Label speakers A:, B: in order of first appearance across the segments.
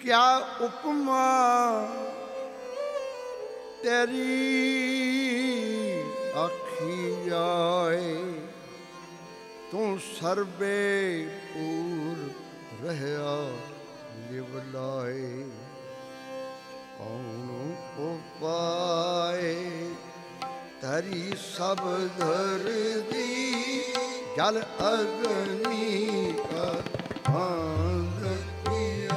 A: क्या उपमा तेरी आखी जाए, तू सर्बे पूर रहया लिवलाए। कौन उपाय तरी सब धर दी, जल अग्नि का बांध किया।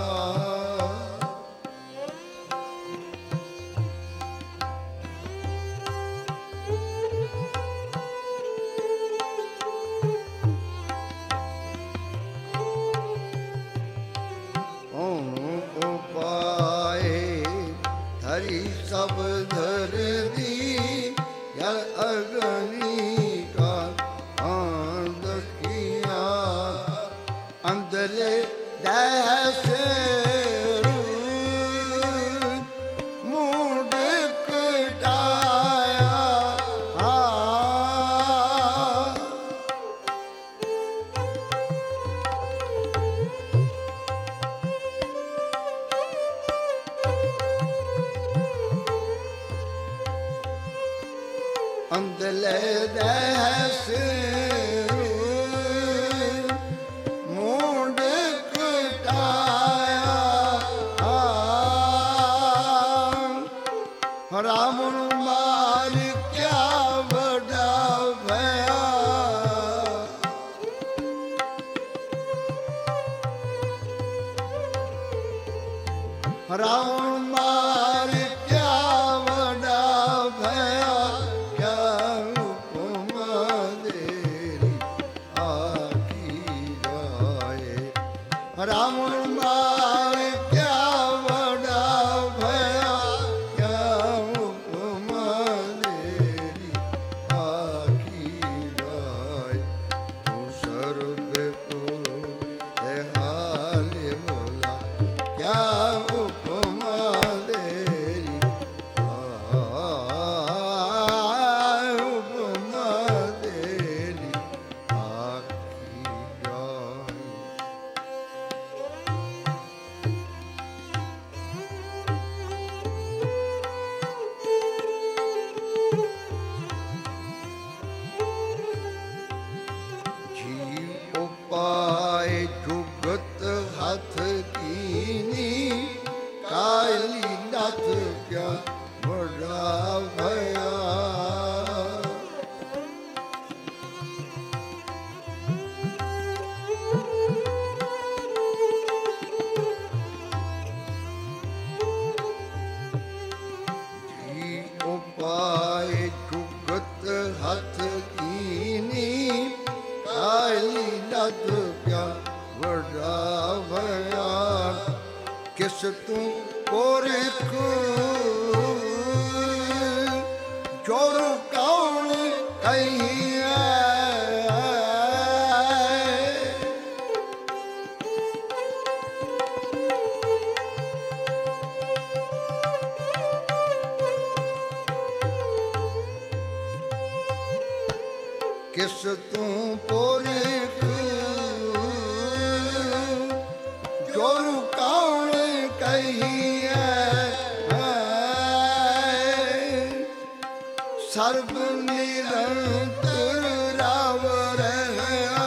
A: सब धर दी, जल अग्नि का बांध किया। अंदले जैसे मुंड कटाया, अंदले जैसे मुंड कटाया। रावण मार क्या बड़ा भया, रावण मार क्या बड़ा भया। रावण मार क्या बड़ा भया, क्या उपमा तेरी आखी जाए। तू सर्वपुर हाल बोला, क्या उपमा तेरी उपमा तेरी आखी जाए। उपाय जुगत हाथ कीनी, काली नाथ क्या बड़ा भया। उपाय जुगत हाथ कीनी, काली नाथ क्या बड़ा भया। किस तू पोरख जोरु कौन कहीं किस तू पोरख जोरु कौन कहीं सर्व निरंतर राव रहया।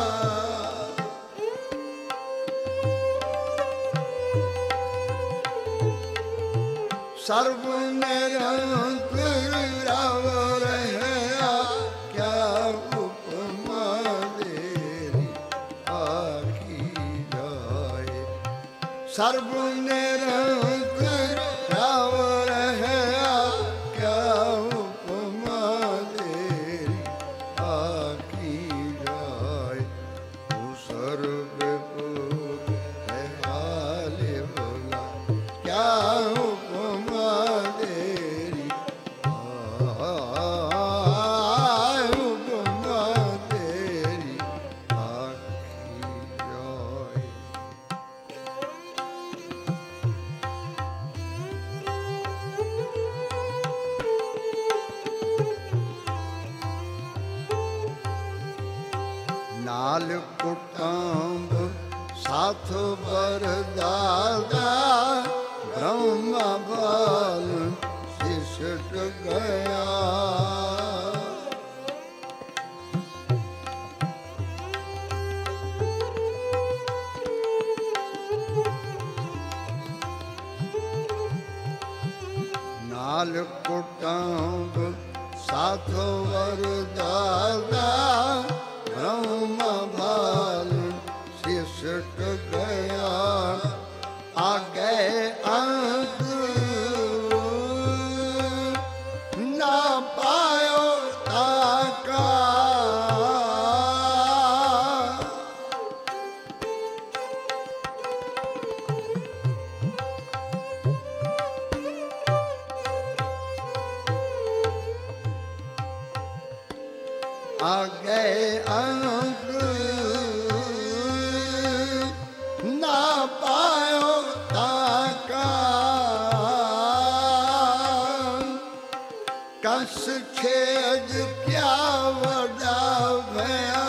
A: सर्व निरंतर राव रहया, क्या उपमा तेरी आखी जाए। सर्व निरंतर राव रहया, क्या उपमा तेरी आखी जाए। तू सर्वपुर हाल बोला, क्या उपमा तेरी उपमा तेरी आखी जाए। नाल कुटांब साथ वरदाता ब्रह्मा बाल शिष्ट गया। नाल कुटुंब साथ वरदाता ब्रह्मा बाल शिष्ट गया। आगे अंत ना पायो ताका। आगे अंत ना पायो ताका। कस छेद क्या वड़ा भया।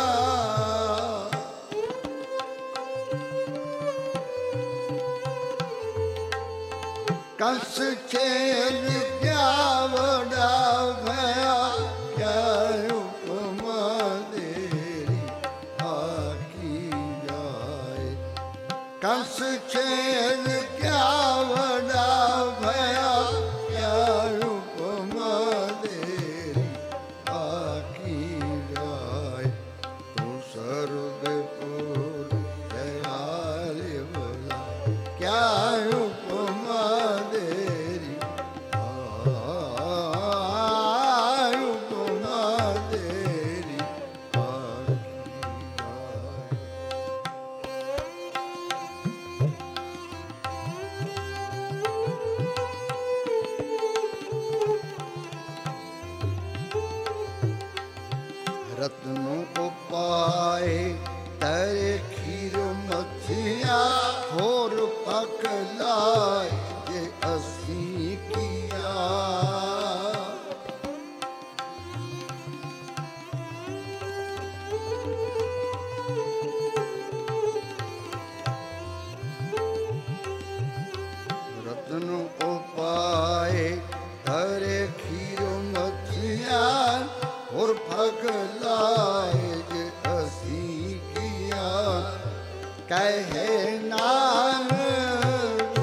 A: कस छेद क्या वड़ा भया। क्या उपमा तेरी आकी जाए। कस छेद क्या वड़ा भया। क्या उपमा तेरी आकी जाए। तू सर्वपुर दयाले बोला। क्या उपमा तेरी उपमा तेरी आकी जाए। रत्नों को पाए तेरे खीर मथिया। और पकलाए ये असी किया। रत्नों को पाए तेरे खीर मथिया। और पकलाए ये असी किया। कहे नानक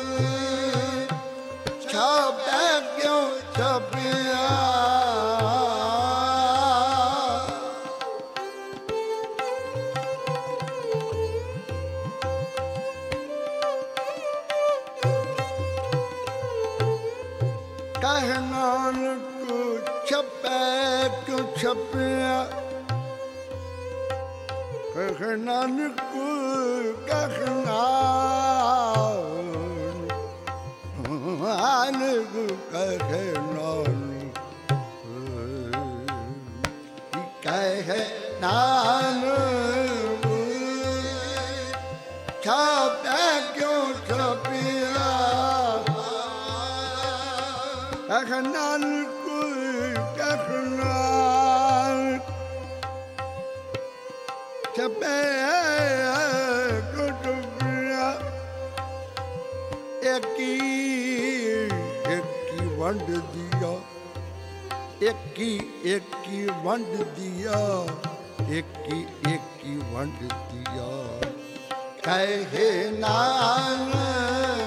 A: छपे क्यों छपिया। कहे नानक छपे क्यों छपिया। कहे नानक कहे नानक कहे नानक कहे नानक छपे क्यों छपिया। कहे नानक कहे नानक छपे क्यों छपिया। एक की वंड दिया। एक की वंड दिया। एक की वंड दिया। कहे नानक